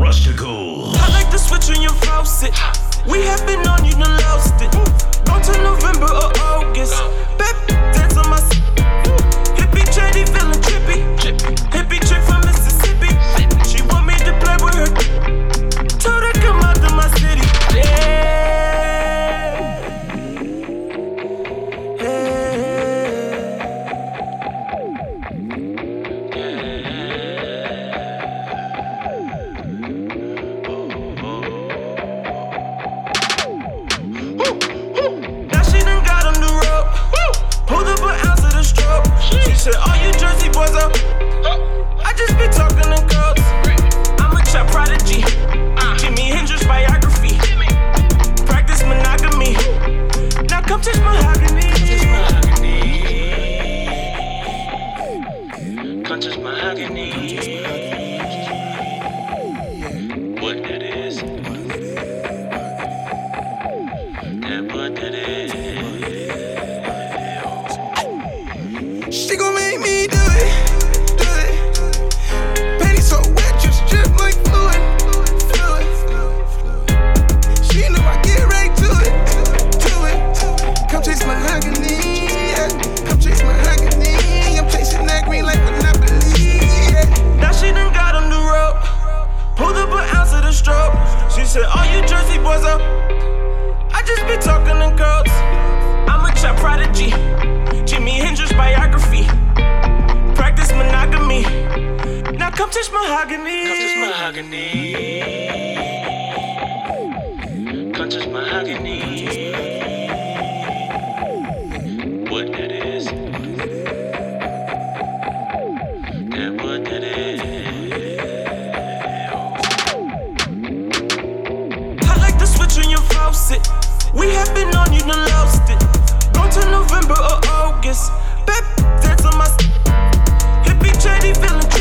Rustical. I like the switch on your faucet. We have been on, you done lost it. Go to November or August. Baby, dance on my hippie trendy, feeling trippy. Hippie chick from Mississippi. She want me to play with her. Told her come out to my city. She said, all you Jersey boys up. I just been talking to girls. I'm a trap prodigy. Jimi Hendrix biography. Practice monogamy. Now come touch mahogany. Come touch mahogany. What that is. That what that is. She gon' make me do it, do it. Panties so wet, just drip like fluid. She know I get right to it. Come chase mahogany, yeah. Come chase mahogany. I'm chasing that green like Monopoly, yeah. Now she done got on the road. Pulled up an ounce of the stroke. She said, all you Jersey boys up. I just been talking to girls. I'm a trap prodigy. Jimi Hendrix biography. Practice monogamy. Now come touch mahogany. Come touch mahogany. Come touch mahogany. What that is. That what that is. I like the switch on your faucet. We have been on, you done lost it. Go to November or August. Baby, dance on my hippie trendy, feeling